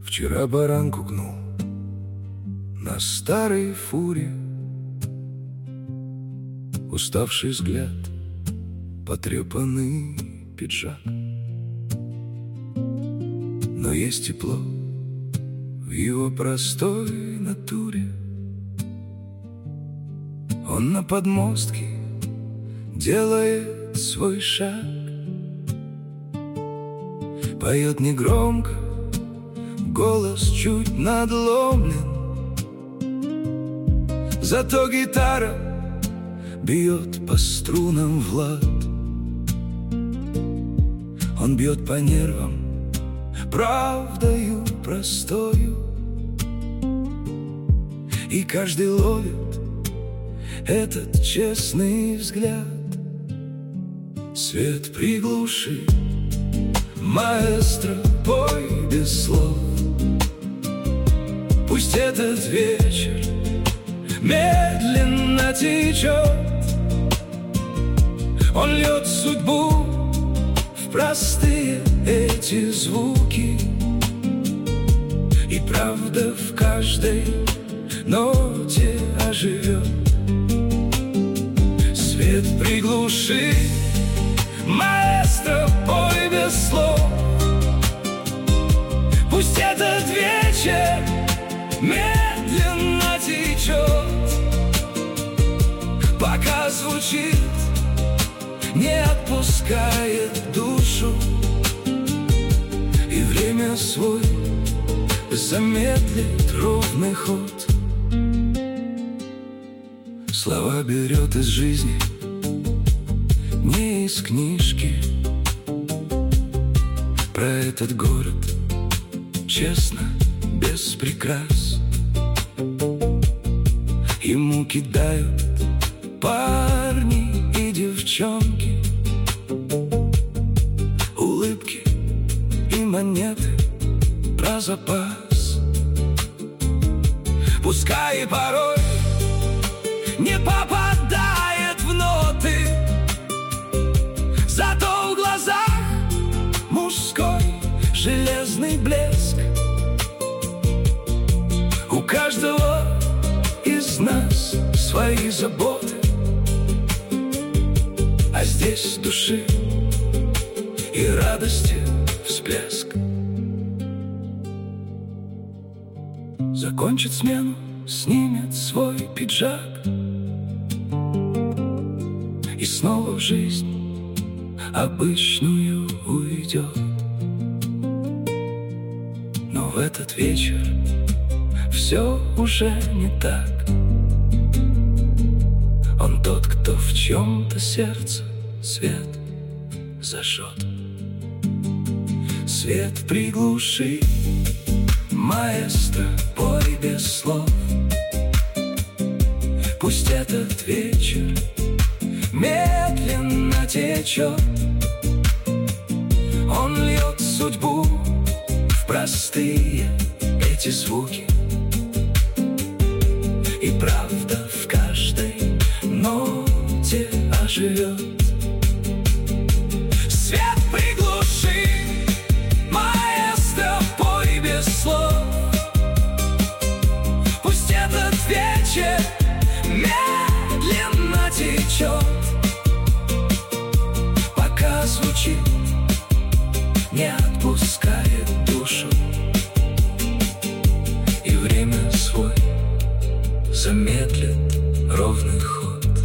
Вчера баранку гнул на старой фуре, уставший взгляд, потрепанный пиджак. Но есть тепло в его простой натуре. Он на подмостке делает свой шаг, поет негромко, голос чуть надломлен, зато гитара бьет по струнам в лад. Он бьет по нервам правдою простою, и каждый ловит этот честный взгляд. Свет приглуши, маэстро, пой без слов. Пусть этот вечер медленно течет. Он льет судьбу в простые эти звуки, и правда в каждой ноте оживет. Свет приглуши, маэстро, пой без слов. Пусть этот вечер медленно течет, пока звучит, не отпускает душу, и время свой замедлит ровный ход. Слова берет из жизни, не из книжки, про этот город, честно, без прикрас. Ему кидают парни и девчонки, улыбки и монеты про запас. Пускай и порой не попадает в ноты, зато в глазах мужской железный блеск. У каждого из нас свои заботы, а здесь души и радости всплеск. Закончит смену, снимет свой пиджак и снова в жизнь обычную уйдет. Но в этот вечер все уже не так. Он тот, кто в чьем-то сердце свет зажжет. Свет приглуши, маэстро, пой без слов. Пусть этот вечер медленно течет. Он льет судьбу в простые эти звуки, и правда в каждой ноте оживет. Свет приглуши, маэстро, пой без слов. Пусть этот вечер медленно течет, пока звучит, не отпускает душу, и время свой замедлит ровный ход.